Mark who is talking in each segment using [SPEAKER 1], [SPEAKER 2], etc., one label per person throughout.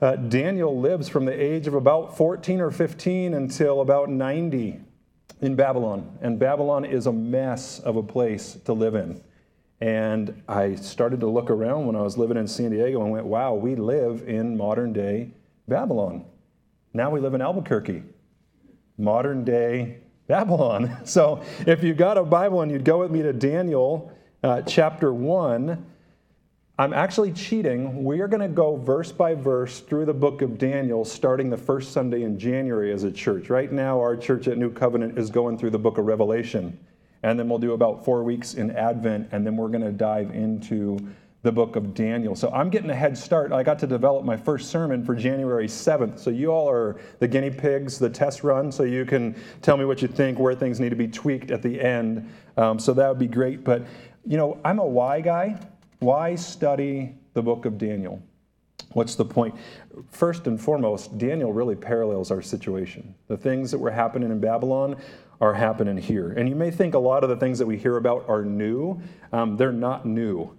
[SPEAKER 1] Daniel lives from the age of about 14 or 15 until about 90 in Babylon. And Babylon is a mess of a place to live in. And I started to look around when I was living in San Diego and went, wow, we live in modern day Babylon. Now we live in Albuquerque. Modern day Babylon. So if you got a Bible and you'd go with me to Daniel chapter 1, I'm actually cheating. We are going to go verse by verse through the book of Daniel starting the first Sunday in January as a church. Right now our church at New Covenant is going through the book of Revelation. And then we'll do about 4 weeks in Advent, and then we're going to dive into the book of Daniel. So I'm getting a head start. I got to develop my first sermon for January 7th. So you all are the guinea pigs, the test run, so you can tell me what you think, where things need to be tweaked at the end. So that would be great. But, you know, I'm a why guy. Why study the book of Daniel? What's the point? First and foremost, Daniel really parallels our situation. The things that were happening in Babylon are happening here. And you may think a lot of the things that we hear about are new. They're not new.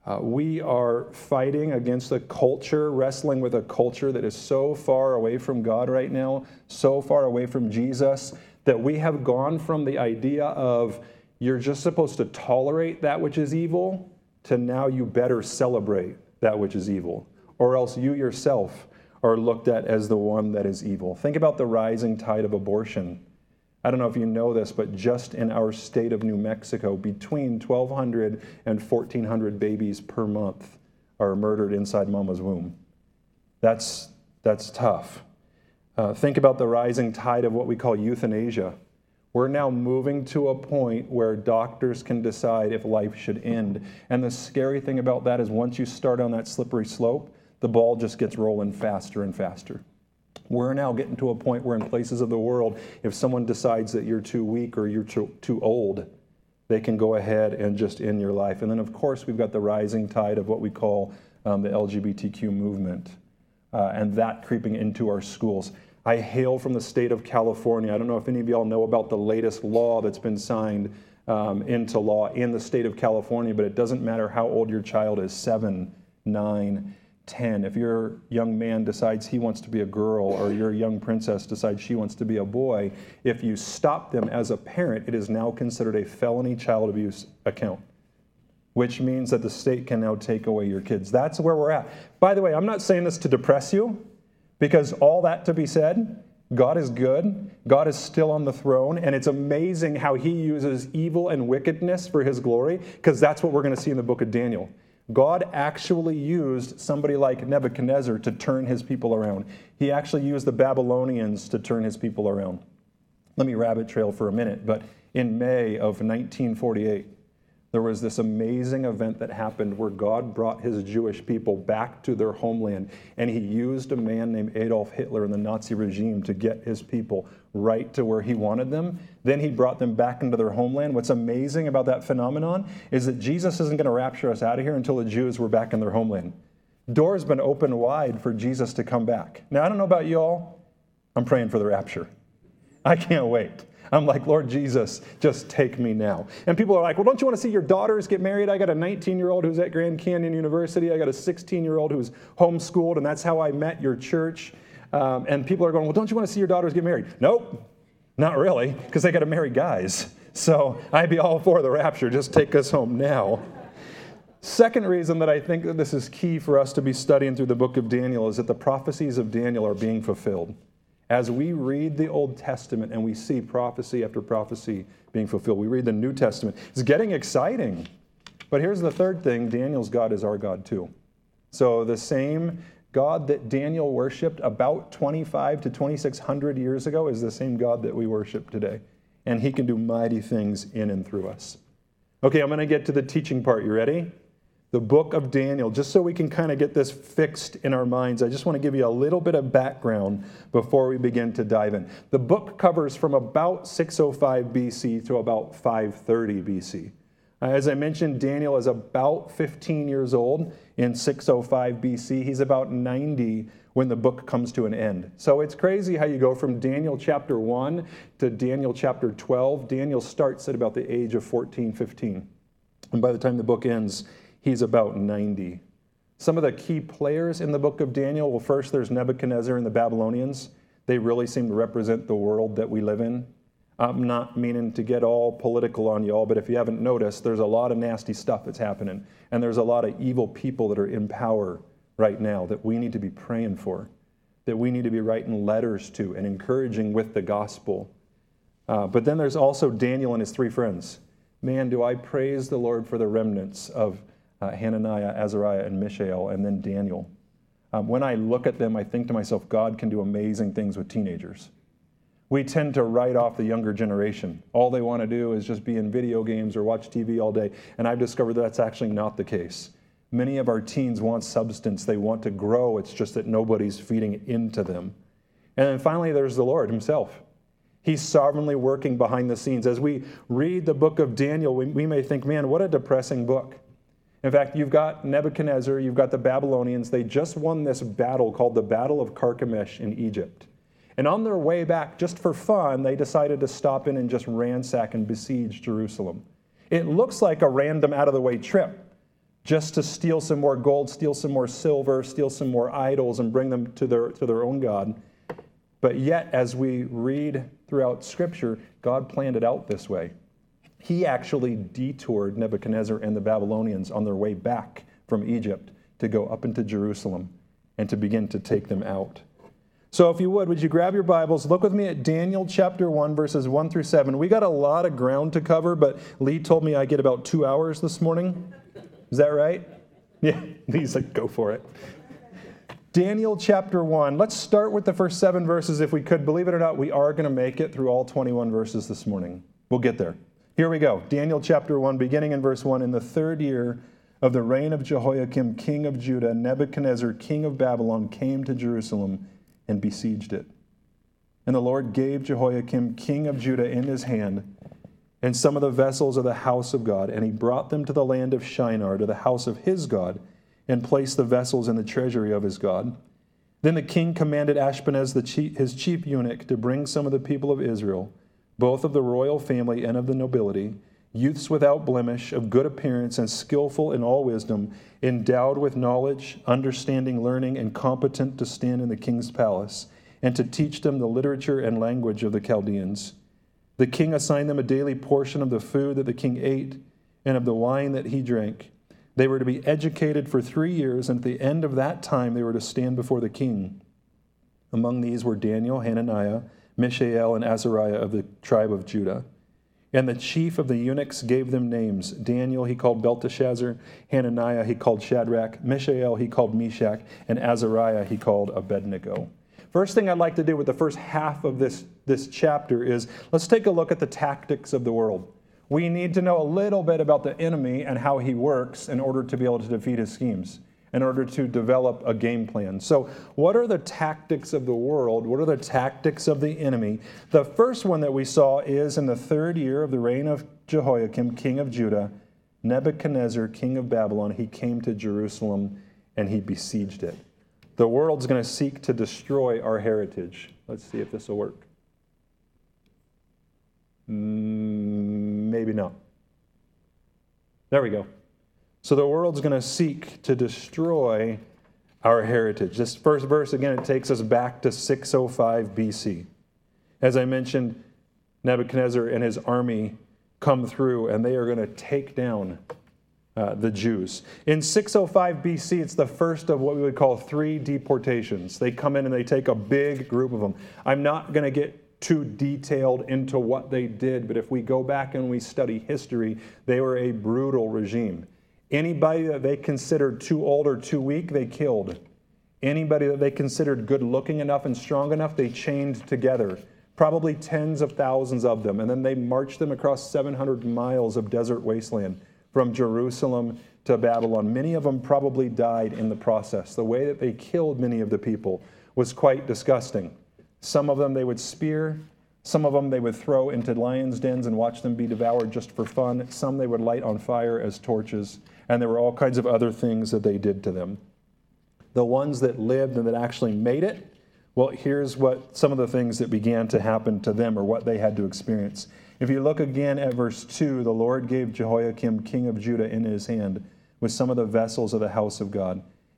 [SPEAKER 1] We are fighting against a culture, wrestling with a culture that is so far away from God right now, so far away from Jesus, that we have gone from the idea of you're just supposed to tolerate that which is evil to now you better celebrate that which is evil, or else you yourself are looked at as the one that is evil. Think about the rising tide of abortion. I don't know if you know this, but just in our state of New Mexico, between 1,200 and 1,400 babies per month are murdered inside mama's womb. That's tough. Think about the rising tide of what we call euthanasia. We're now moving to a point where doctors can decide if life should end. And the scary thing about that is once you start on that slippery slope, the ball just gets rolling faster and faster. We're now getting to a point where in places of the world, if someone decides that you're too weak or you're too old, they can go ahead and just end your life. And then, of course, we've got the rising tide of what we call the LGBTQ movement, and that creeping into our schools. I hail from the state of California. I don't know if any of y'all know about the latest law that's been signed into law in the state of California, but it doesn't matter how old your child is, 7, 9, 10. If your young man decides he wants to be a girl or your young princess decides she wants to be a boy, if you stop them as a parent, it is now considered a felony child abuse account, which means that the state can now take away your kids. That's where we're at. By the way, I'm not saying this to depress you, because all that to be said, God is good, God is still on the throne, and it's amazing how he uses evil and wickedness for his glory, because that's what we're going to see in the book of Daniel. God actually used somebody like Nebuchadnezzar to turn his people around. He actually used the Babylonians to turn his people around. Let me rabbit trail for a minute, but in May of 1948, there was this amazing event that happened where God brought his Jewish people back to their homeland, and he used a man named Adolf Hitler in the Nazi regime to get his people right to where he wanted them. Then he brought them back into their homeland. What's amazing about that phenomenon is that Jesus isn't going to rapture us out of here until the Jews were back in their homeland. Door's been opened wide for Jesus to come back. Now, I don't know about y'all. I'm praying for the rapture. I can't wait. I'm like, Lord Jesus, just take me now. And people are like, well, don't you want to see your daughters get married? I got a 19-year-old who's at Grand Canyon University. I got a 16-year-old who's homeschooled, and that's how I met your church. And people are going, well, don't you want to see your daughters get married? Nope, not really, because they got to marry guys. So I'd be all for the rapture. Just take us home now. Second reason that I think that this is key for us to be studying through the book of Daniel is that the prophecies of Daniel are being fulfilled. As we read the Old Testament and we see prophecy after prophecy being fulfilled, we read the New Testament. It's getting exciting. But here's the third thing. Daniel's God is our God too. So the same God that Daniel worshipped about 2,500 to 2,600 years ago is the same God that we worship today. And he can do mighty things in and through us. Okay, I'm going to get to the teaching part. You ready? The book of Daniel, just so we can kind of get this fixed in our minds, I just want to give you a little bit of background before we begin to dive in. The book covers from about 605 BC to about 530 BC. As I mentioned, Daniel is about 15 years old in 605 BC. He's about 90 when the book comes to an end. So it's crazy how you go from Daniel chapter 1 to Daniel chapter 12. Daniel starts at about the age of 14, 15. And by the time the book ends, he's about 90. Some of the key players in the book of Daniel, well, first there's Nebuchadnezzar and the Babylonians. They really seem to represent the world that we live in. I'm not meaning to get all political on y'all, but if you haven't noticed, there's a lot of nasty stuff that's happening. And there's a lot of evil people that are in power right now that we need to be praying for, that we need to be writing letters to and encouraging with the gospel. But then there's also Daniel and his three friends. Man, do I praise the Lord for the remnants of Hananiah, Azariah, and Mishael, and then Daniel. When I look at them, I think to myself, God can do amazing things with teenagers. We tend to write off the younger generation. All they want to do is just be in video games or watch TV all day. And I've discovered that's actually not the case. Many of our teens want substance. They want to grow. It's just that nobody's feeding into them. And then finally, there's the Lord himself. He's sovereignly working behind the scenes. As we read the book of Daniel, we may think, man, what a depressing book. In fact, you've got Nebuchadnezzar, you've got the Babylonians. They just won this battle called the Battle of Carchemish in Egypt. And on their way back, just for fun, they decided to stop in and just ransack and besiege Jerusalem. It looks like a random out-of-the-way trip, just to steal some more gold, steal some more silver, steal some more idols, and bring them to their own God. But yet, as we read throughout Scripture, God planned it out this way. He actually detoured Nebuchadnezzar and the Babylonians on their way back from Egypt to go up into Jerusalem and to begin to take them out. So if you would you grab your Bibles, look with me at Daniel chapter 1, verses 1 through 7. We got a lot of ground to cover, but Lee told me I get about 2 hours this morning. Is that right? Yeah, he's like, go for it. Daniel chapter 1. Let's start with the first 7 verses if we could. Believe it or not, we are going to make it through all 21 verses this morning. We'll get there. Here we go. Daniel chapter 1, beginning in verse 1. In the 3rd year of the reign of Jehoiakim, king of Judah, Nebuchadnezzar, king of Babylon, came to Jerusalem and besieged it. And the Lord gave Jehoiakim, king of Judah, in his hand, and some of the vessels of the house of God, and he brought them to the land of Shinar, to the house of his God, and placed the vessels in the treasury of his God. Then the king commanded Ashpenaz, his chief eunuch, to bring some of the people of Israel, both of the royal family and of the nobility, youths without blemish, of good appearance, and skillful in all wisdom, endowed with knowledge, understanding, learning, and competent to stand in the king's palace, and to teach them the literature and language of the Chaldeans. The king assigned them a daily portion of the food that the king ate, and of the wine that he drank. They were to be educated for 3 years, and at the end of that time they were to stand before the king. Among these were Daniel, Hananiah, Mishael, and Azariah of the tribe of Judah. And the chief of the eunuchs gave them names. Daniel he called Belteshazzar, Hananiah he called Shadrach, Mishael he called Meshach, and Azariah he called Abednego. First thing I'd like to do with the first half of this chapter is let's take a look at the tactics of the world. We need to know a little bit about the enemy and how he works in order to be able to defeat his schemes, in order to develop a game plan. So what are the tactics of the world? What are the tactics of the enemy? The first one that we saw is in the 3rd year of the reign of Jehoiakim, king of Judah, Nebuchadnezzar, king of Babylon, he came to Jerusalem and he besieged it. The world's going to seek to destroy our heritage. Let's see if this will work. Maybe not. There we go. So the world's going to seek to destroy our heritage. This first verse, again, it takes us back to 605 BC. As I mentioned, Nebuchadnezzar and his army come through, and they are going to take down the Jews. In 605 BC, it's the first of what we would call 3 deportations. They come in and they take a big group of them. I'm not going to get too detailed into what they did, but if we go back and we study history, they were a brutal regime. Anybody that they considered too old or too weak, they killed. Anybody that they considered good looking enough and strong enough, they chained together. Probably tens of thousands of them. And then they marched them across 700 miles of desert wasteland from Jerusalem to Babylon. Many of them probably died in the process. The way that they killed many of the people was quite disgusting. Some of them they would spear. Some of them they would throw into lions' dens and watch them be devoured just for fun. Some they would light on fire as torches. And there were all kinds of other things that they did to them. The ones that lived and that actually made it, well, here's what some of the things that began to happen to them or what they had to experience. If you look again at verse 2, the Lord gave Jehoiakim, king of Judah, in his hand with some of the vessels of the house of God.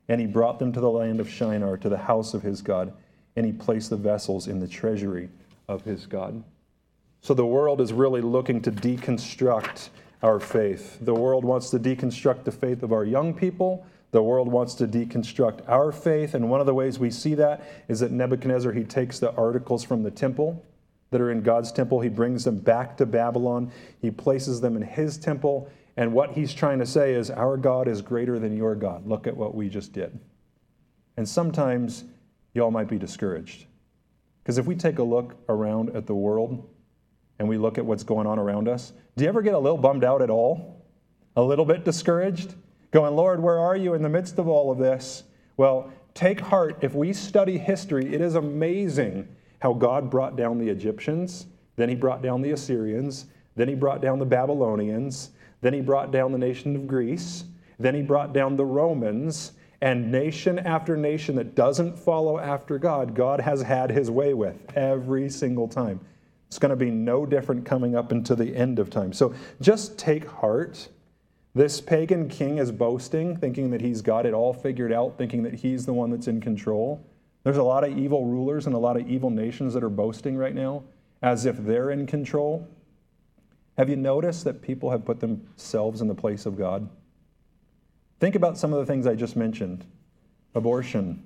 [SPEAKER 1] And he brought them to the land of Shinar, to the house of his God, and he placed the vessels in the treasury of his God. So the world is really looking to deconstruct our faith. The world wants to deconstruct the faith of our young people. The world wants to deconstruct our faith. And one of the ways we see that is that Nebuchadnezzar, he takes the articles from the temple that are in God's temple. He brings them back to Babylon. He places them in his temple. And what he's trying to say is, our God is greater than your God. Look at what we just did. And sometimes y'all might be discouraged. Because if we take a look around at the world and we look at what's going on around us, do you ever get a little bummed out at all? A little bit discouraged? Going, Lord, where are you in the midst of all of this? Well, take heart. If we study history, it is amazing how God brought down the Egyptians, then he brought down the Assyrians, then he brought down the Babylonians, then he brought down the nation of Greece, then he brought down the Romans, and nation after nation that doesn't follow after God, God has had his way with every single time. It's going to be no different coming up into the end of time. So just take heart. This pagan king is boasting, thinking that he's got it all figured out, thinking that he's the one that's in control. There's a lot of evil rulers and a lot of evil nations that are boasting right now as if they're in control. Have you noticed that people have put themselves in the place of God? Think about some of the things I just mentioned. Abortion.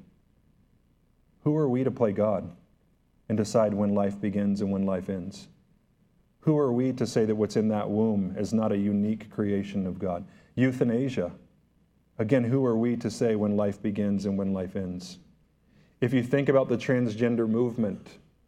[SPEAKER 1] Who are we to play God and decide when life begins and when life ends? Who are we to say that what's in that womb is not a unique creation of God? Euthanasia. Again, who are we to say when life begins and when life ends? If you think about the transgender movement,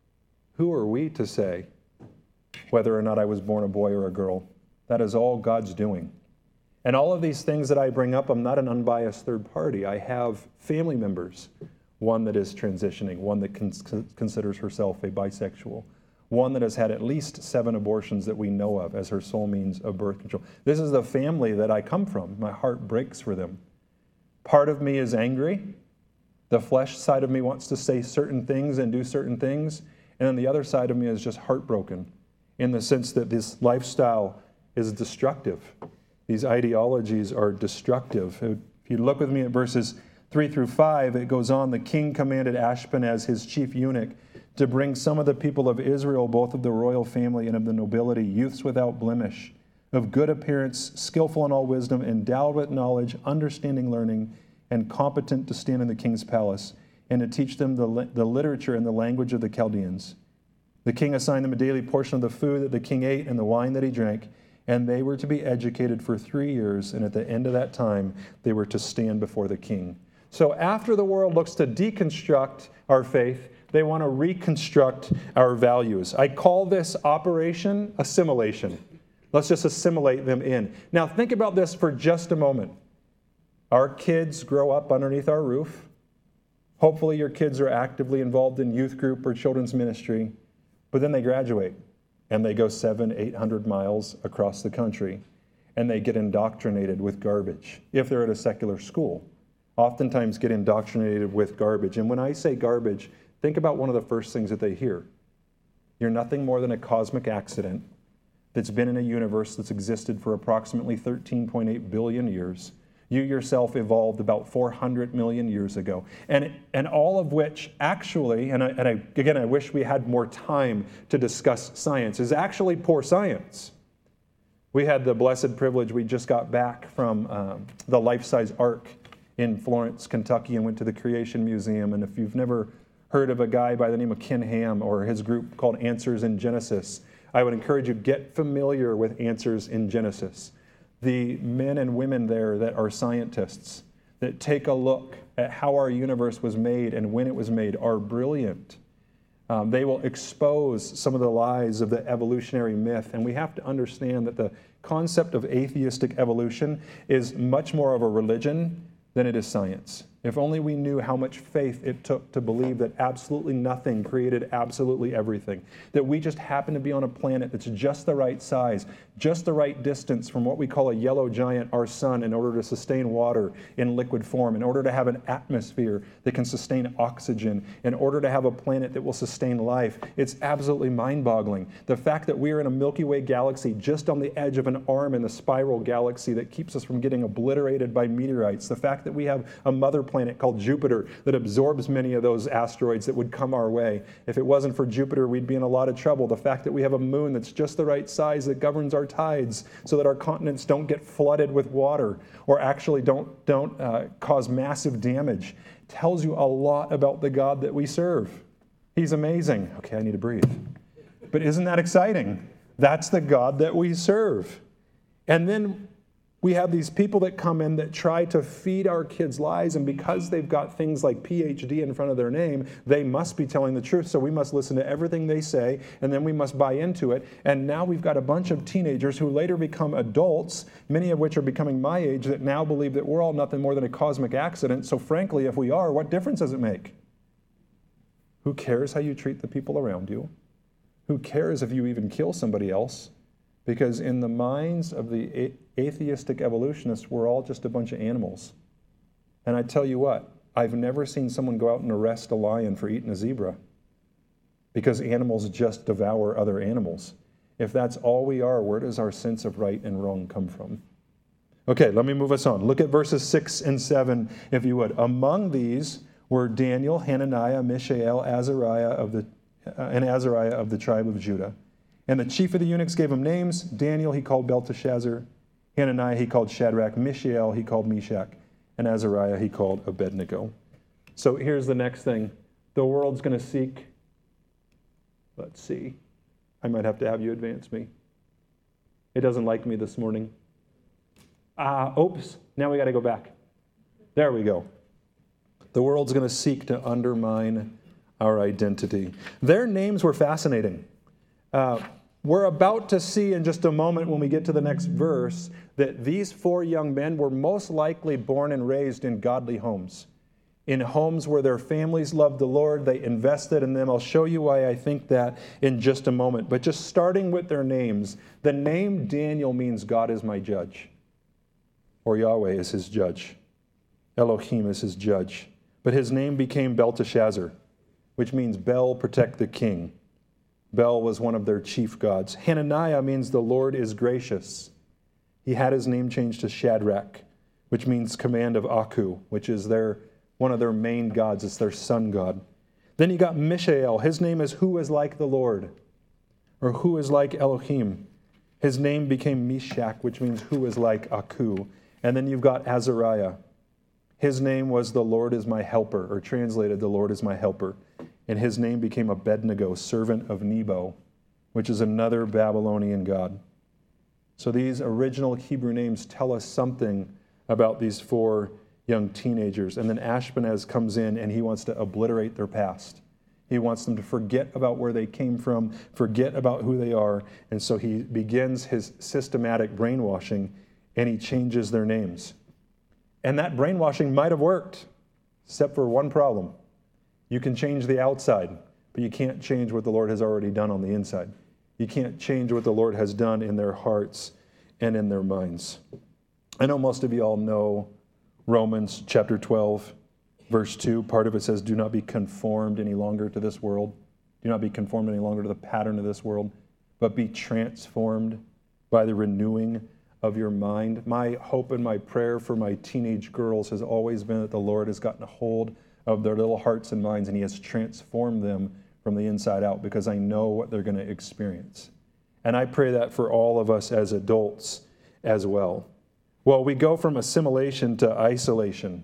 [SPEAKER 1] who are we to say whether or not I was born a boy or a girl? That is all God's doing. And all of these things that I bring up, I'm not an unbiased third party. I have family members, one that is transitioning, one that considers herself a bisexual, one that has had at least 7 abortions that we know of as her sole means of birth control. This is the family that I come from. My heart breaks for them. Part of me is angry. The flesh side of me wants to say certain things and do certain things. And then the other side of me is just heartbroken in the sense that this lifestyle is destructive. These ideologies are destructive. If you look with me at verses 3 through 5, it goes on, the king commanded Ashpenaz, his chief eunuch, to bring some of the people of Israel, both of the royal family and of the nobility, youths without blemish, of good appearance, skillful in all wisdom, endowed with knowledge, understanding learning, and competent to stand in the king's palace, and to teach them the literature and the language of the Chaldeans. The king assigned them a daily portion of the food that the king ate and the wine that he drank, and they were to be educated for 3 years, and at the end of that time, they were to stand before the king. So after the world looks to deconstruct our faith, they want to reconstruct our values. I call this operation assimilation. Let's just assimilate them in. Now think about this for just a moment. Our kids grow up underneath our roof. Hopefully your kids are actively involved in youth group or children's ministry, but then they graduate and they go 700-800 miles across the country and they get indoctrinated with garbage. If they're at a secular school, oftentimes get indoctrinated with garbage. And when I say garbage, think about one of the first things that they hear. You're nothing more than a cosmic accident that's been in a universe that's existed for approximately 13.8 billion years. You yourself evolved about 400 million years ago. And all of which actually, I wish we had more time to discuss science, is actually poor science. We had the blessed privilege, we just got back from the life-size ark in Florence, Kentucky, and went to the Creation Museum. And if you've never heard of a guy by the name of Ken Ham or his group called Answers in Genesis, I would encourage you, get familiar with Answers in Genesis. The men and women there that are scientists, that take a look at how our universe was made and when it was made, are brilliant. They will expose some of the lies of the evolutionary myth, and we have to understand that the concept of atheistic evolution is much more of a religion than it is science. If only we knew how much faith it took to believe that absolutely nothing created absolutely everything. That we just happen to be on a planet that's just the right size, just the right distance from what we call a yellow giant, our sun, in order to sustain water in liquid form, in order to have an atmosphere that can sustain oxygen, in order to have a planet that will sustain life. It's absolutely mind-boggling. The fact that we are in a Milky Way galaxy just on the edge of an arm in the spiral galaxy that keeps us from getting obliterated by meteorites. The fact that we have a mother planet planet called Jupiter that absorbs many of those asteroids that would come our way. If it wasn't for Jupiter, we'd be in a lot of trouble. The fact that we have a moon that's just the right size that governs our tides so that our continents don't get flooded with water or actually don't cause massive damage tells you a lot about the God that we serve. He's amazing. Okay, I need to breathe. But isn't that exciting? That's the God that we serve. And then we have these people that come in that try to feed our kids lies, and because they've got things like PhD in front of their name, they must be telling the truth, so we must listen to everything they say, and then we must buy into it. And now we've got a bunch of teenagers who later become adults, many of which are becoming my age, that now believe that we're all nothing more than a cosmic accident. So frankly, if we are, what difference does it make? Who cares how you treat the people around you? Who cares if you even kill somebody else? Because in the minds of the atheistic evolutionists, we're all just a bunch of animals. And I tell you what, I've never seen someone go out and arrest a lion for eating a zebra, because animals just devour other animals. If that's all we are, where does our sense of right and wrong come from? Okay, let me move us on. Look at verses 6 and 7, if you would. Among these were Daniel, Hananiah, Mishael, Azariah of the tribe of Judah. And the chief of the eunuchs gave him names. Daniel he called Belteshazzar. Hananiah he called Shadrach. Mishael he called Meshach. And Azariah he called Abednego. So here's the next thing. The world's going to seek. Let's see. I might have to have you advance me. It doesn't like me this morning. Oops. Now we got to go back. There we go. The world's going to seek to undermine our identity. Their names were fascinating. We're about to see in just a moment when we get to the next verse that these 4 young men were most likely born and raised in godly homes, in homes where their families loved the Lord. They invested in them. I'll show you why I think that in just a moment. But just starting with their names, the name Daniel means God is my judge, or Yahweh is his judge. Elohim is his judge. But his name became Belteshazzar, which means Bel, protect the king. Bel was one of their chief gods. Hananiah means the Lord is gracious. He had his name changed to Shadrach, which means command of Aku, which is one of their main gods. It's their sun god. Then you got Mishael. His name is who is like the Lord, or who is like Elohim. His name became Meshach, which means who is like Aku. And then you've got Azariah. His name was the Lord is my helper, or translated the Lord is my helper. And his name became Abednego, servant of Nebo, which is another Babylonian god. So these original Hebrew names tell us something about these 4 young teenagers. And then Ashpenaz comes in and he wants to obliterate their past. He wants them to forget about where they came from, forget about who they are. And so he begins his systematic brainwashing and he changes their names. And that brainwashing might have worked, except for one problem. You can change the outside, but you can't change what the Lord has already done on the inside. You can't change what the Lord has done in their hearts and in their minds. I know most of you all know Romans chapter 12, verse 2. Part of it says, do not be conformed any longer to this world. Do not be conformed any longer to the pattern of this world, but be transformed by the renewing of your mind. My hope and my prayer for my teenage girls has always been that the Lord has gotten a hold of their little hearts and minds, and he has transformed them from the inside out, because I know what they're going to experience. And I pray that for all of us as adults as well. Well, we go from assimilation to isolation.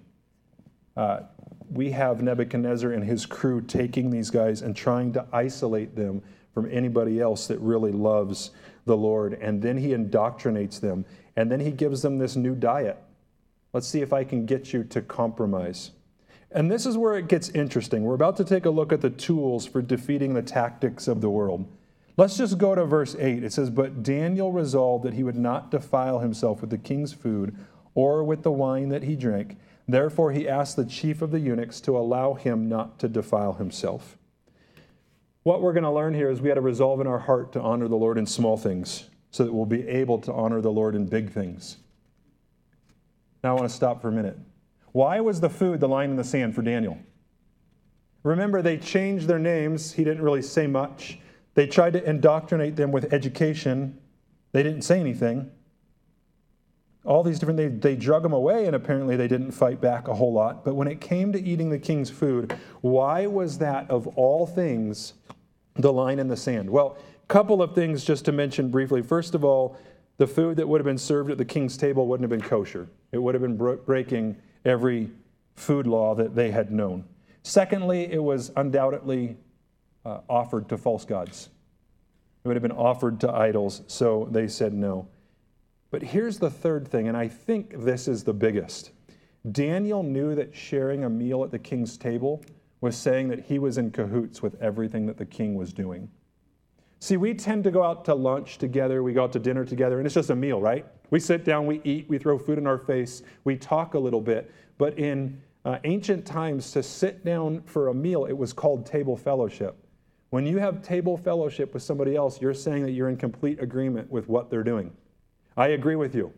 [SPEAKER 1] We have Nebuchadnezzar and his crew taking these guys and trying to isolate them from anybody else that really loves the Lord. And then he indoctrinates them, and then he gives them this new diet. Let's see if I can get you to compromise. And this is where it gets interesting. We're about to take a look at the tools for defeating the tactics of the world. Let's just go to verse 8. It says, but Daniel resolved that he would not defile himself with the king's food or with the wine that he drank. Therefore he asked the chief of the eunuchs to allow him not to defile himself. What we're going to learn here is we had to resolve in our heart to honor the Lord in small things so that we'll be able to honor the Lord in big things. Now I want to stop for a minute. Why was the food the line in the sand for Daniel? Remember, they changed their names. He didn't really say much. They tried to indoctrinate them with education. They didn't say anything. all these different, they drug them away, and apparently they didn't fight back a whole lot. But when it came to eating the king's food, why was that, of all things, the line in the sand? Well, a couple of things just to mention briefly. First of all, the food that would have been served at the king's table wouldn't have been kosher. It would have been breaking every food law that they had known. Secondly, it was undoubtedly offered to false gods. It would have been offered to idols, so they said no. But here's the third thing, and I think this is the biggest. Daniel knew that sharing a meal at the king's table was saying that he was in cahoots with everything that the king was doing. See, we tend to go out to lunch together, we go out to dinner together, and it's just a meal, right? We sit down, we eat, we throw food in our face, we talk a little bit. But in ancient times, to sit down for a meal, it was called table fellowship. When you have table fellowship with somebody else, you're saying that you're in complete agreement with what they're doing. I agree with you.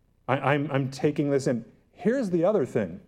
[SPEAKER 1] I'm taking this in. Here's the other thing.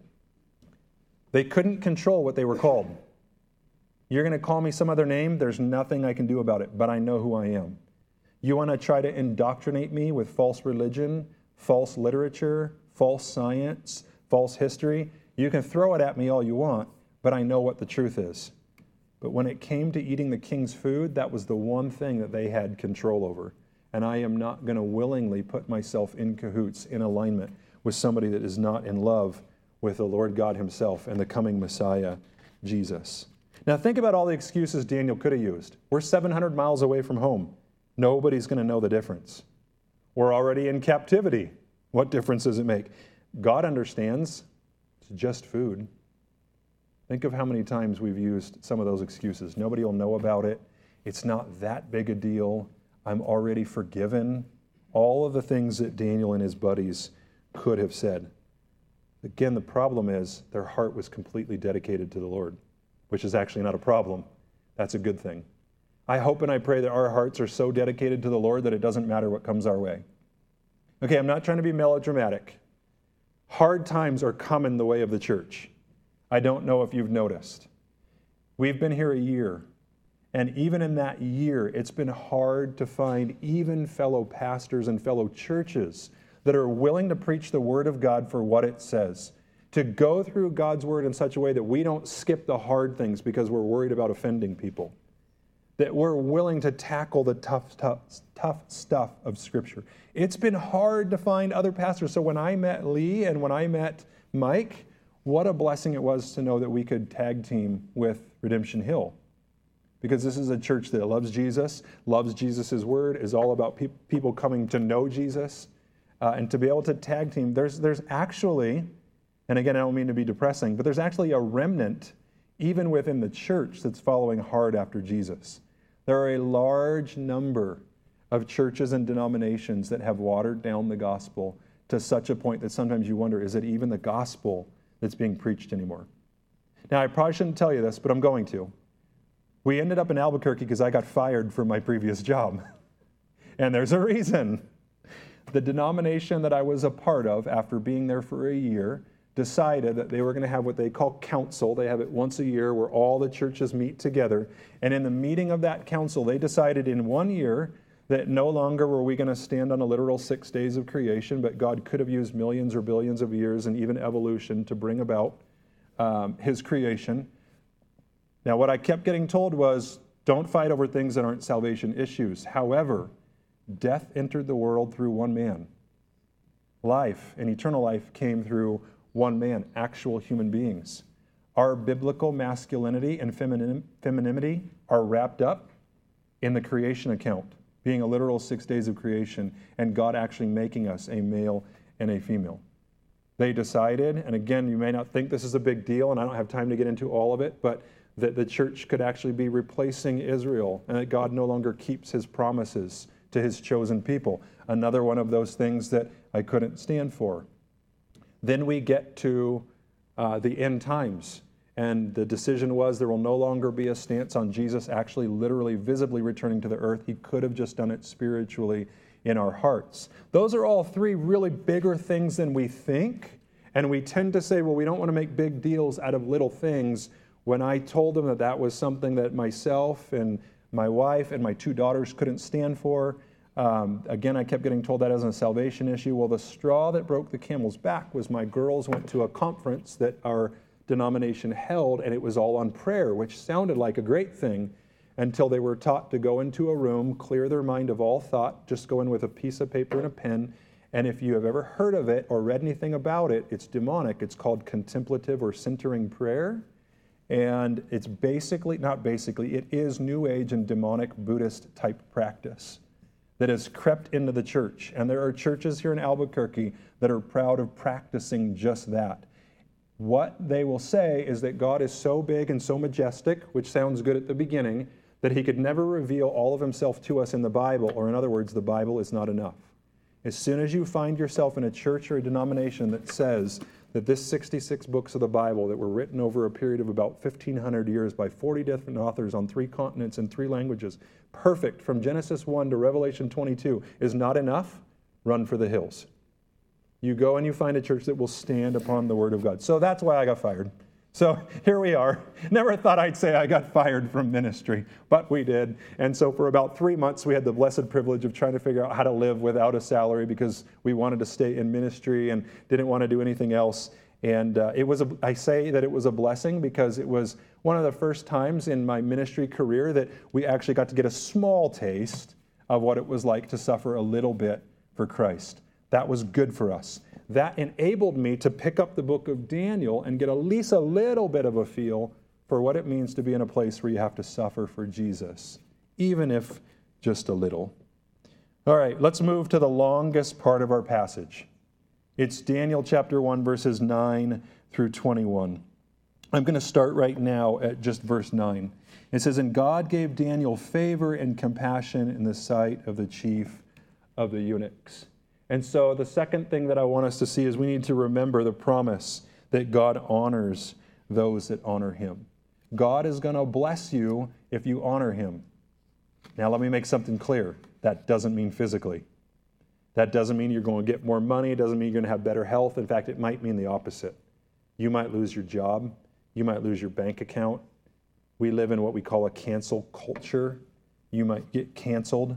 [SPEAKER 1] They couldn't control what they were called. You're going to call me some other name? There's nothing I can do about it, but I know who I am. You want to try to indoctrinate me with false religion, false literature, false science, false history? You can throw it at me all you want, but I know what the truth is. But when it came to eating the king's food, that was the one thing that they had control over. And I am not going to willingly put myself in cahoots, in alignment with somebody that is not in love with the Lord God himself and the coming Messiah, Jesus. Now think about all the excuses Daniel could have used. We're 700 miles away from home. Nobody's going to know the difference. We're already in captivity. What difference does it make? God understands. It's just food. Think of how many times we've used some of those excuses. Nobody will know about it. It's not that big a deal. I'm already forgiven. All of the things that Daniel and his buddies could have said. Again, the problem is their heart was completely dedicated to the Lord, which is actually not a problem. That's a good thing. I hope and I pray that our hearts are so dedicated to the Lord that it doesn't matter what comes our way. Okay, I'm not trying to be melodramatic. Hard times are coming the way of the church. I don't know if you've noticed. We've been here a year, and even in that year, it's been hard to find even fellow pastors and fellow churches that are willing to preach the Word of God for what it says, to go through God's Word in such a way that we don't skip the hard things because we're worried about offending people, that we're willing to tackle the tough stuff of Scripture. It's been hard to find other pastors. So when I met Lee and when I met Mike, what a blessing it was to know that we could tag team with Redemption Hill. Because this is a church that loves Jesus' Word, is all about people coming to know Jesus. And to be able to tag team, there's actually, and again, I don't mean to be depressing, but there's actually a remnant, even within the church, that's following hard after Jesus. There are a large number of churches and denominations that have watered down the gospel to such a point that sometimes you wonder, is it even the gospel that's being preached anymore? Now, I probably shouldn't tell you this, but I'm going to. We ended up in Albuquerque because I got fired from my previous job. And there's a reason. The denomination that I was a part of, after being there for a year, decided that they were going to have what they call council. They have it once a year where all the churches meet together. And in the meeting of that council, they decided in 1 year that no longer were we going to stand on a literal 6 days of creation, but God could have used millions or billions of years and even evolution to bring about his creation. Now, what I kept getting told was, don't fight over things that aren't salvation issues. However, death entered the world through one man. Life and eternal life came through one man, actual human beings. Our biblical masculinity and femininity are wrapped up in the creation account, being a literal 6 days of creation, and God actually making us a male and a female. They decided, and again, you may not think this is a big deal, and I don't have time to get into all of it, but that the church could actually be replacing Israel, and that God no longer keeps his promises to his chosen people. Another one of those things that I couldn't stand for. Then we get to the end times, and the decision was there will no longer be a stance on Jesus actually literally visibly returning to the earth. He could have just done it spiritually in our hearts. Those are all three really bigger things than we think, and we tend to say, well, we don't want to make big deals out of little things. When I told them that that was something that myself and my wife and my 2 daughters couldn't stand for, Again, I kept getting told that as a salvation issue. Well, the straw that broke the camel's back was my girls went to a conference that our denomination held, and it was all on prayer, which sounded like a great thing until they were taught to go into a room, clear their mind of all thought, just go in with a piece of paper and a pen. And if you have ever heard of it or read anything about it, it's demonic. It's called contemplative or centering prayer. And it's it is New Age and demonic Buddhist type practice that has crept into the church. And there are churches here in Albuquerque that are proud of practicing just that. What they will say is that God is so big and so majestic, which sounds good at the beginning, that he could never reveal all of himself to us in the Bible, or in other words, the Bible is not enough. As soon as you find yourself in a church or a denomination that says that this 66 books of the Bible that were written over a period of about 1,500 years by 40 different authors on 3 continents and 3 languages, perfect from Genesis 1 to Revelation 22, is not enough, run for the hills. You go and you find a church that will stand upon the Word of God. So that's why I got fired. So here we are. Never thought I'd say I got fired from ministry, but we did. And so for about 3 months, we had the blessed privilege of trying to figure out how to live without a salary because we wanted to stay in ministry and didn't want to do anything else. And I say that it was a blessing because it was one of the first times in my ministry career that we actually got to get a small taste of what it was like to suffer a little bit for Christ. That was good for us. That enabled me to pick up the book of Daniel and get at least a little bit of a feel for what it means to be in a place where you have to suffer for Jesus, even if just a little. All right, let's move to the longest part of our passage. It's Daniel chapter 1, verses 9 through 21. I'm going to start right now at just verse 9. It says, "And God gave Daniel favor and compassion in the sight of the chief of the eunuchs." And so the second thing that I want us to see is we need to remember the promise that God honors those that honor him. God is going to bless you if you honor him. Now let me make something clear. That doesn't mean physically. That doesn't mean you're going to get more money. It doesn't mean you're going to have better health. In fact, it might mean the opposite. You might lose your job. You might lose your bank account. We live in what we call a cancel culture. You might get canceled.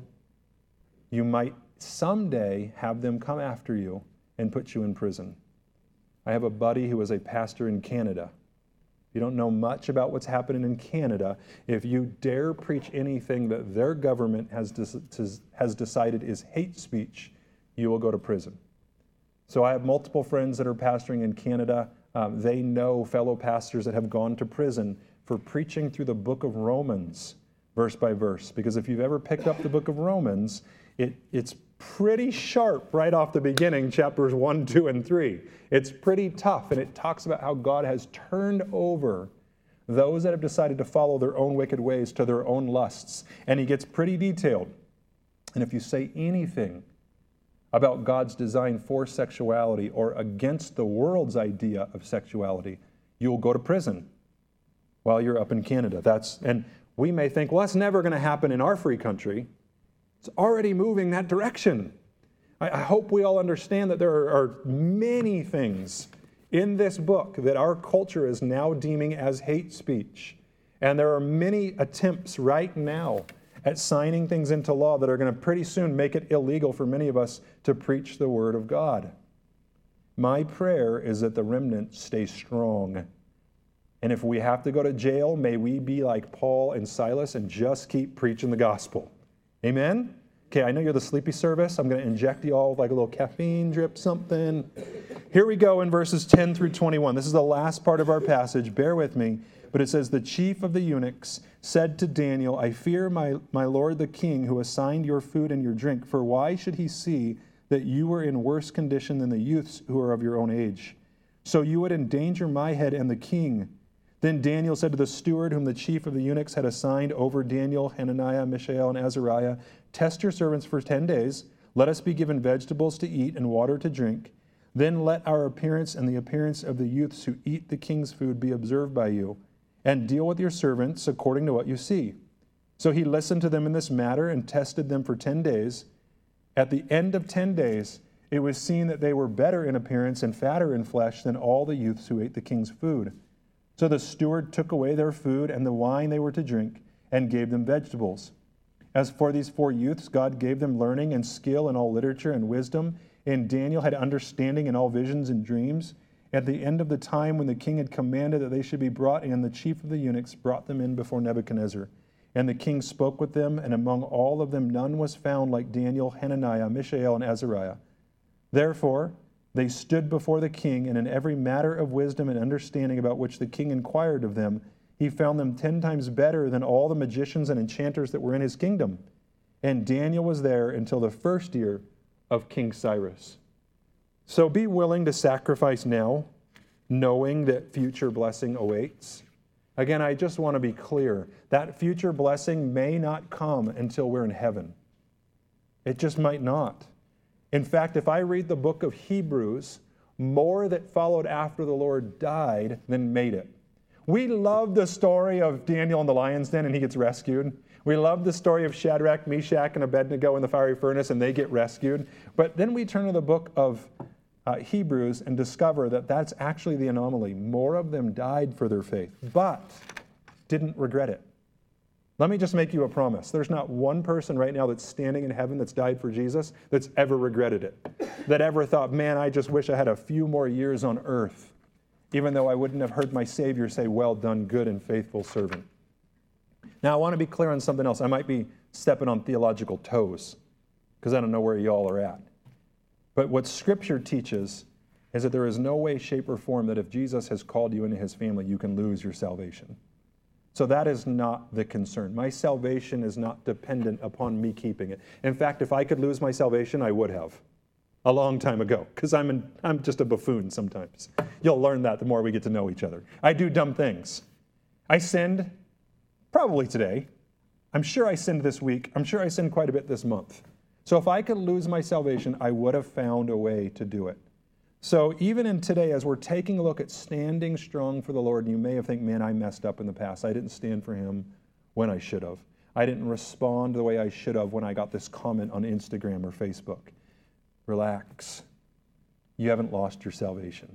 [SPEAKER 1] You might someday have them come after you and put you in prison. I have a buddy who is a pastor in Canada. You don't know much about what's happening in Canada. If you dare preach anything that their government has decided is hate speech, you will go to prison. So I have multiple friends that are pastoring in Canada. They know fellow pastors that have gone to prison for preaching through the book of Romans, verse by verse. Because if you've ever picked up the book of Romans, it's pretty sharp right off the beginning, chapters 1, 2, and 3. It's pretty tough, and it talks about how God has turned over those that have decided to follow their own wicked ways to their own lusts. And he gets pretty detailed. And if you say anything about God's design for sexuality or against the world's idea of sexuality, you'll go to prison while you're up in Canada. And we may think, well, that's never going to happen in our free country. It's already moving that direction. I hope we all understand that there are many things in this book that our culture is now deeming as hate speech. And there are many attempts right now at signing things into law that are going to pretty soon make it illegal for many of us to preach the Word of God. My prayer is that the remnant stay strong. And if we have to go to jail, may we be like Paul and Silas and just keep preaching the gospel. Amen? Okay, I know you're the sleepy service. I'm going to inject you all with like a little caffeine drip something. Here we go in verses 10 through 21. This is the last part of our passage. Bear with me. But it says, "The chief of the eunuchs said to Daniel, I fear my lord the king who assigned your food and your drink. For why should he see that you were in worse condition than the youths who are of your own age? So you would endanger my head and the king." Then Daniel said to the steward whom the chief of the eunuchs had assigned over Daniel, Hananiah, Mishael, and Azariah, "Test your servants for 10 days. Let us be given vegetables to eat and water to drink. Then let our appearance and the appearance of the youths who eat the king's food be observed by you, and deal with your servants according to what you see." So he listened to them in this matter and tested them for 10 days. At the end of 10 days, it was seen that they were better in appearance and fatter in flesh than all the youths who ate the king's food. So the steward took away their food and the wine they were to drink and gave them vegetables. As for these 4 youths, God gave them learning and skill in all literature and wisdom, and Daniel had understanding in all visions and dreams. At the end of the time when the king had commanded that they should be brought in, the chief of the eunuchs brought them in before Nebuchadnezzar. And the king spoke with them, and among all of them none was found like Daniel, Hananiah, Mishael, and Azariah. Therefore they stood before the king, and in every matter of wisdom and understanding about which the king inquired of them, he found them 10 times better than all the magicians and enchanters that were in his kingdom. And Daniel was there until the 1st year of King Cyrus. So be willing to sacrifice now, knowing that future blessing awaits. Again, I just want to be clear. That future blessing may not come until we're in heaven. It just might not. In fact, if I read the book of Hebrews, more that followed after the Lord died than made it. We love the story of Daniel in the lion's den and he gets rescued. We love the story of Shadrach, Meshach, and Abednego in the fiery furnace and they get rescued. But then we turn to the book of Hebrews and discover that that's actually the anomaly. More of them died for their faith, but didn't regret it. Let me just make you a promise. There's not one person right now that's standing in heaven that's died for Jesus that's ever regretted it, that ever thought, man, I just wish I had a few more years on earth, even though I wouldn't have heard my Savior say, well done, good and faithful servant. Now, I want to be clear on something else. I might be stepping on theological toes because I don't know where y'all are at. But what Scripture teaches is that there is no way, shape, or form that if Jesus has called you into his family, you can lose your salvation. So that is not the concern. My salvation is not dependent upon me keeping it. In fact, if I could lose my salvation, I would have a long time ago, because I'm just a buffoon sometimes. You'll learn that the more we get to know each other. I do dumb things. I sinned probably today. I'm sure I sinned this week. I'm sure I sinned quite a bit this month. So if I could lose my salvation, I would have found a way to do it. So even in today, as we're taking a look at standing strong for the Lord, you may have think, man, I messed up in the past. I didn't stand for him when I should have. I didn't respond the way I should have when I got this comment on Instagram or Facebook. Relax. You haven't lost your salvation.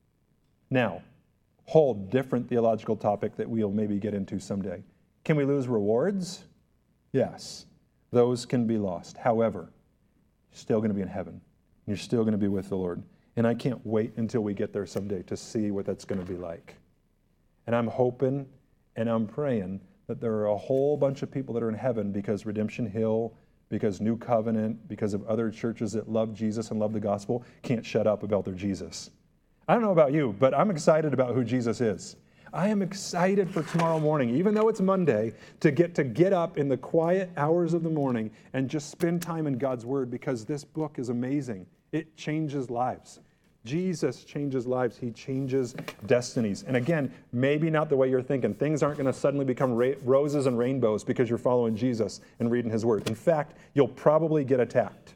[SPEAKER 1] Now, whole different theological topic that we'll maybe get into someday. Can we lose rewards? Yes. Those can be lost. However, you're still going to be in heaven. You're still going to be with the Lord. And I can't wait until we get there someday to see what that's going to be like. And I'm hoping and I'm praying that there are a whole bunch of people that are in heaven because Redemption Hill, because New Covenant, because of other churches that love Jesus and love the gospel, can't shut up about their Jesus. I don't know about you, but I'm excited about who Jesus is. I am excited for tomorrow morning, even though it's Monday, to get up in the quiet hours of the morning and just spend time in God's Word, because this book is amazing. It changes lives. Jesus changes lives. He changes destinies. And again, maybe not the way you're thinking. Things aren't going to suddenly become roses and rainbows because you're following Jesus and reading his Word. In fact, you'll probably get attacked.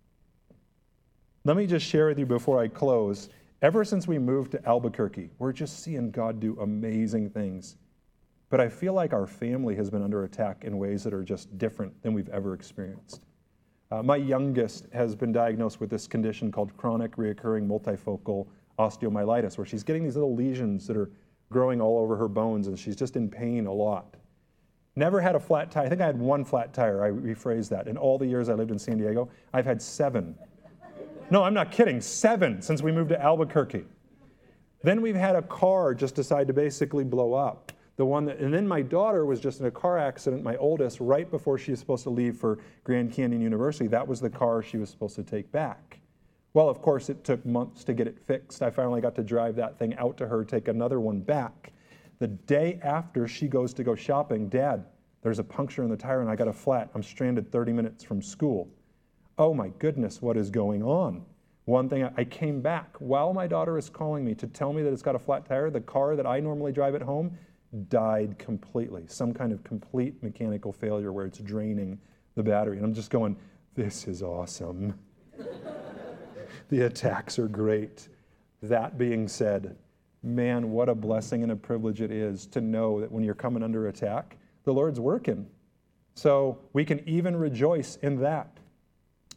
[SPEAKER 1] Let me just share with you before I close. Ever since we moved to Albuquerque, we're just seeing God do amazing things. But I feel like our family has been under attack in ways that are just different than we've ever experienced. My youngest has been diagnosed with this condition called chronic reoccurring multifocal osteomyelitis, where she's getting these little lesions that are growing all over her bones, and she's just in pain a lot. Never had a flat tire. I think I had one flat tire. I rephrased that. In all the years I lived in San Diego, I've had 7. No, I'm not kidding. 7 since we moved to Albuquerque. Then we've had a car just decide to basically blow up. And then my daughter was just in a car accident, my oldest, right before she was supposed to leave for Grand Canyon University. That was the car she was supposed to take back. Well, of course, it took months to get it fixed. I finally got to drive that thing out to her, take another one back. The day after she goes to go shopping, Dad, there's a puncture in the tire and I got a flat. I'm stranded 30 minutes from school. Oh my goodness, what is going on? One thing, I came back while my daughter is calling me to tell me that it's got a flat tire. The car that I normally drive at home died completely. Some kind of complete mechanical failure where it's draining the battery. And I'm just going, this is awesome. The attacks are great. That being said, man, what a blessing and a privilege it is to know that when you're coming under attack, the Lord's working. So we can even rejoice in that.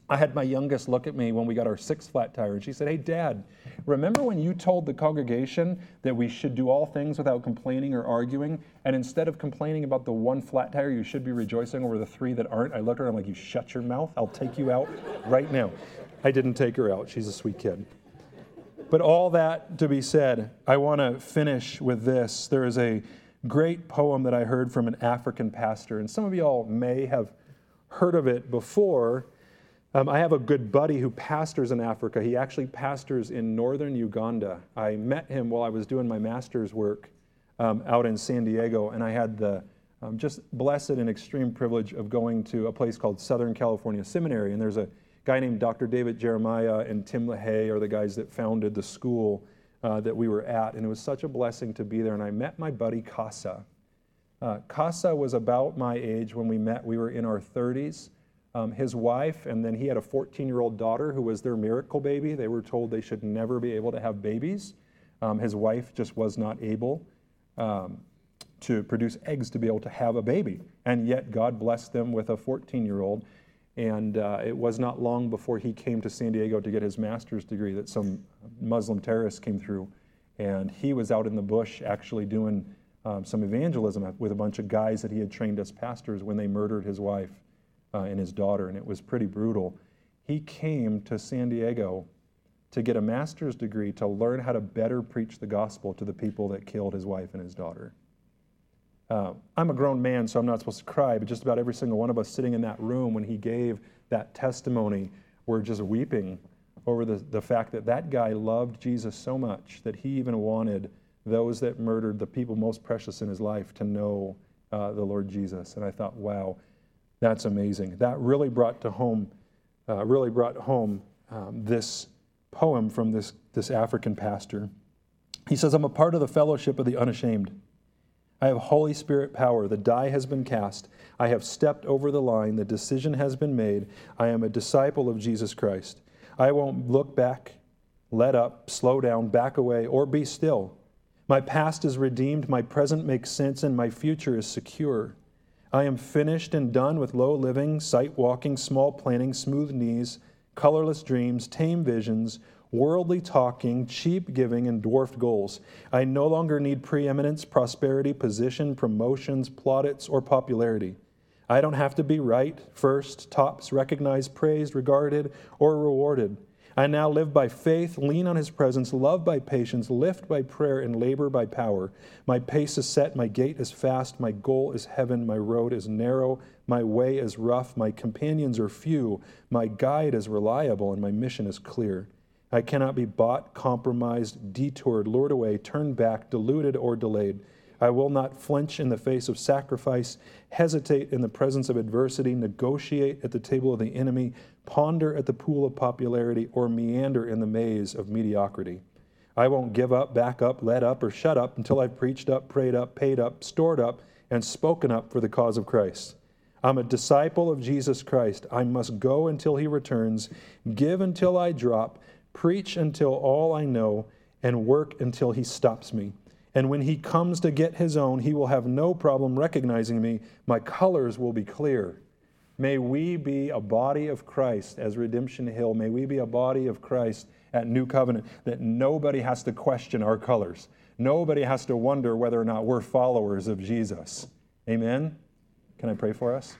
[SPEAKER 1] I had my youngest look at me when we got our 6th flat tire, and she said, "Hey, Dad, remember when you told the congregation that we should do all things without complaining or arguing, and instead of complaining about the 1 flat tire, you should be rejoicing over the 3 that aren't?" I looked at her, I'm like, "You shut your mouth. I'll take you out right now." I didn't take her out. She's a sweet kid. But all that to be said, I want to finish with this. There is a great poem that I heard from an African pastor, and some of y'all may have heard of it before. I have a good buddy who pastors in Africa. He actually pastors in northern Uganda. I met him while I was doing my master's work out in San Diego, and I had the just blessed and extreme privilege of going to a place called Southern California Seminary, and there's a guy named Dr. David Jeremiah and Tim LaHaye are the guys that founded the school that we were at, and it was such a blessing to be there, and I met my buddy Casa. Casa was about my age when we met. We were in our 30s. His wife, and then he had a 14-year-old daughter who was their miracle baby. They were told they should never be able to have babies. His wife just was not able to produce eggs to be able to have a baby. And yet God blessed them with a 14-year-old. And it was not long before he came to San Diego to get his master's degree that some Muslim terrorists came through. And he was out in the bush actually doing some evangelism with a bunch of guys that he had trained as pastors when they murdered his wife and his daughter, and it was pretty brutal. He came to San Diego to get a master's degree to learn how to better preach the gospel to the people that killed his wife and his daughter. I'm a grown man, so I'm not supposed to cry, but just about every single one of us sitting in that room when he gave that testimony, we're just weeping over the fact that that guy loved Jesus so much that he even wanted those that murdered the people most precious in his life to know the Lord Jesus. And I thought, wow, that's amazing. That really brought home this poem from this African pastor. He says, "I'm a part of the fellowship of the unashamed. I have Holy Spirit power. The die has been cast. I have stepped over the line. The decision has been made. I am a disciple of Jesus Christ. I won't look back, let up, slow down, back away, or be still. My past is redeemed. My present makes sense, and my future is secure. I am finished and done with low living, sight walking, small planning, smooth knees, colorless dreams, tame visions, worldly talking, cheap giving, and dwarfed goals. I no longer need preeminence, prosperity, position, promotions, plaudits, or popularity. I don't have to be right, first, tops, recognized, praised, regarded, or rewarded. I now live by faith, lean on His presence, love by patience, lift by prayer, and labor by power. My pace is set, my gait is fast, my goal is heaven, my road is narrow, my way is rough, my companions are few, my guide is reliable, and my mission is clear. I cannot be bought, compromised, detoured, lured away, turned back, deluded, or delayed. I will not flinch in the face of sacrifice, hesitate in the presence of adversity, negotiate at the table of the enemy, ponder at the pool of popularity, or meander in the maze of mediocrity. I won't give up, back up, let up, or shut up until I've preached up, prayed up, paid up, stored up, and spoken up for the cause of Christ. I'm a disciple of Jesus Christ. I must go until He returns, give until I drop, preach until all I know, and work until He stops me. And when He comes to get His own, He will have no problem recognizing me. My colors will be clear. May we be a body of Christ as Redemption Hill. May we be a body of Christ at New Covenant that nobody has to question our colors. Nobody has to wonder whether or not we're followers of Jesus. Amen? Can I pray for us?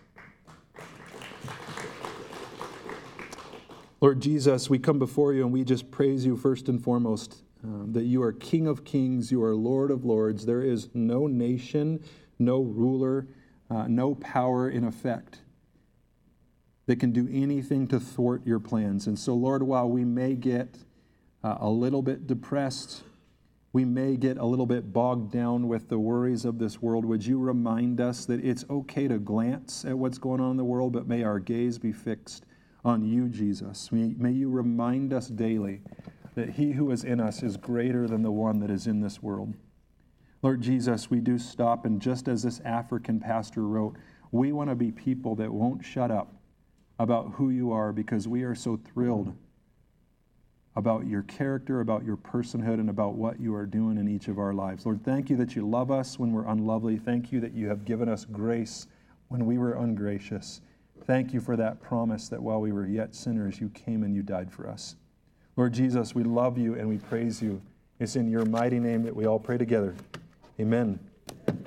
[SPEAKER 1] Lord Jesus, we come before You and we just praise You first and foremost. That You are King of kings, You are Lord of lords. There is no nation, no ruler, no power in effect that can do anything to thwart Your plans. And so, Lord, while we may get a little bit depressed, we may get a little bit bogged down with the worries of this world, would You remind us that it's okay to glance at what's going on in the world, but may our gaze be fixed on You, Jesus. May You remind us daily that He who is in us is greater than the one that is in this world. Lord Jesus, we do stop, and just as this African pastor wrote, we want to be people that won't shut up about who You are, because we are so thrilled about Your character, about Your personhood, and about what You are doing in each of our lives. Lord, thank You that You love us when we're unlovely. Thank You that You have given us grace when we were ungracious. Thank you for that promise that while we were yet sinners, you came and you died for us. Lord Jesus, we love you and we praise you. It's in your mighty name that we all pray together. Amen.